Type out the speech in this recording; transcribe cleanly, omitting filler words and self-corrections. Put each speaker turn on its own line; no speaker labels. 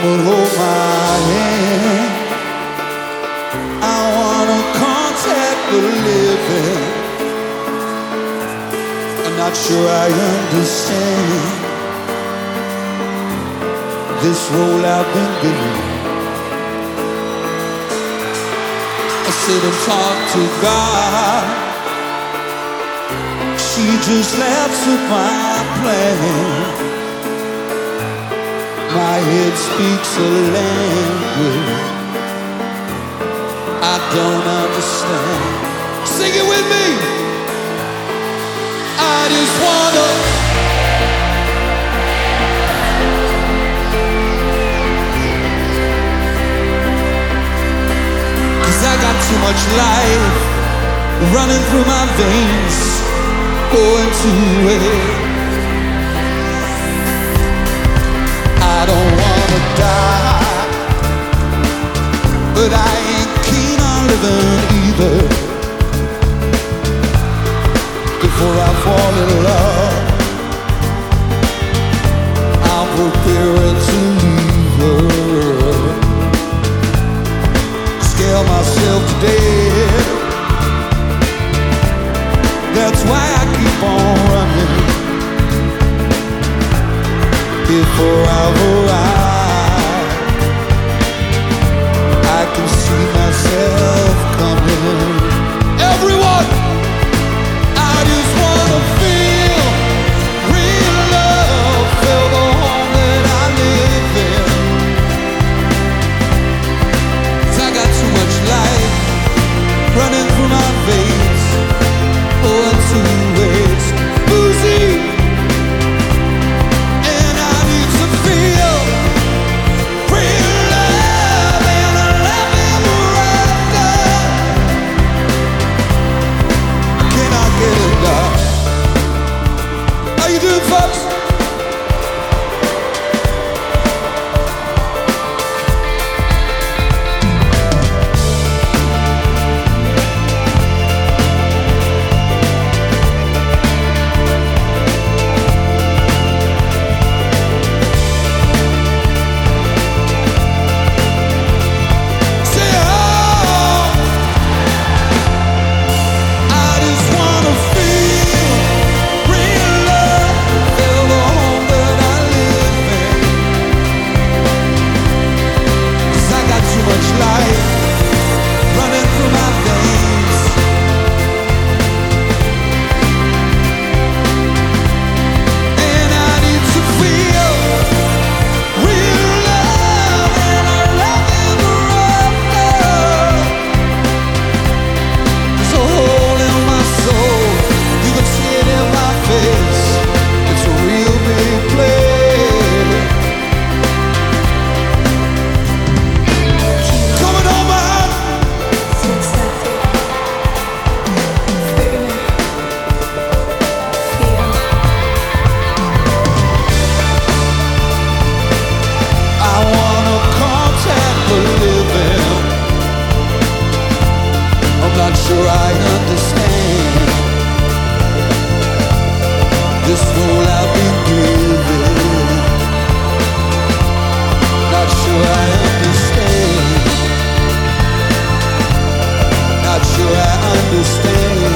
would hold my hand. I wanna contact the living. I'm not sure I understand this role I've been given. I sit and talk to God. She just laughs at my plan. My head speaks a language I don't understand. Sing it with me. I just wanna. 'Cause I got too much life running through my veins, going to it. I don't wanna die, but I ain't keen on living either. Before I fall in love, I'm preparing to leave her. Scare myself to death. That's why I keep on running. Before I've arrived, I can see myself coming. Everyone, I just wanna feel real love, feel the home that I live in. 'Cause I got too much life running through my veins, going to waste. Boozy. Sure I understand this role I've been given. Not sure I understand. Not sure I understand.